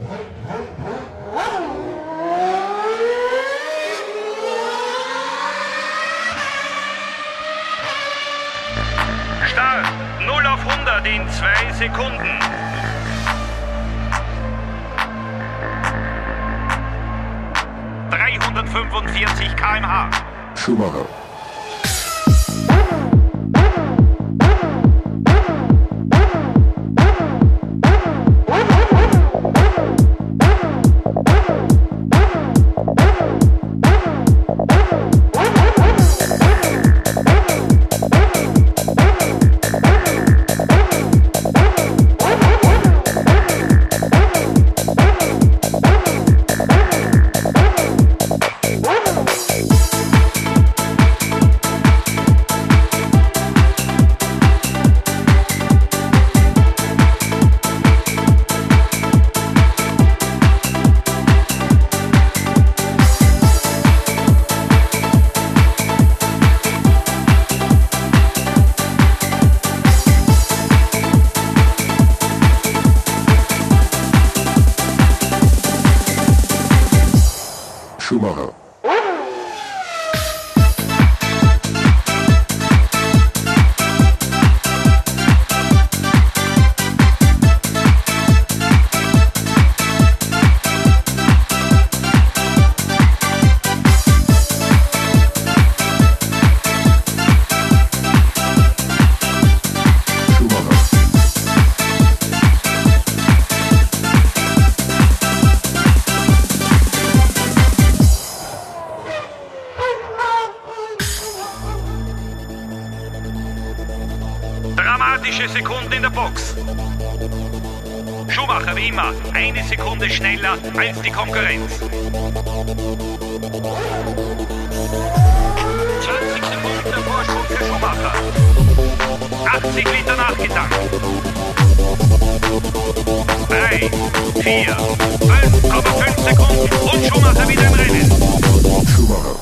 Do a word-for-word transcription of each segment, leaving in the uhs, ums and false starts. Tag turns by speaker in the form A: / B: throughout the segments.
A: Start null auf hundert in zwei Sekunden. dreihundertfünfundvierzig Kilometer pro Stunde.
B: Schumacher. Schumacher.
A: Dramatische Sekunden in der Box. Schumacher wie immer eine Sekunde schneller als die Konkurrenz. zwanzig Sekunden der Vorsprung für Schumacher. achtzig Liter nachgetankt. drei, vier, fünf Komma fünf Sekunden und Schumacher wieder im Rennen.
B: Schumacher.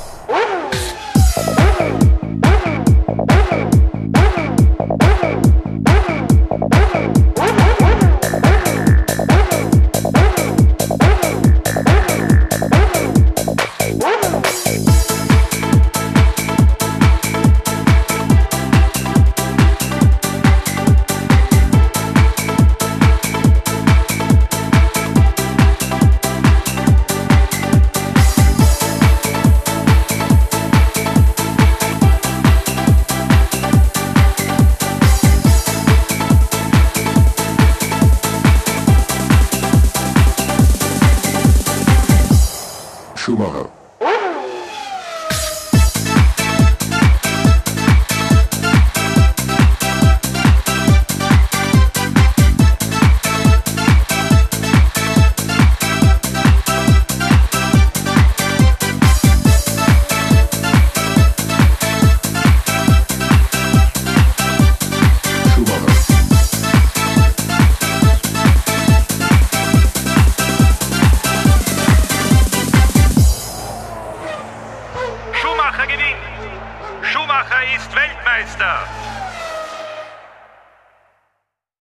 B: Schumacher.
A: Schumacher gewinnt. Schumacher ist Weltmeister.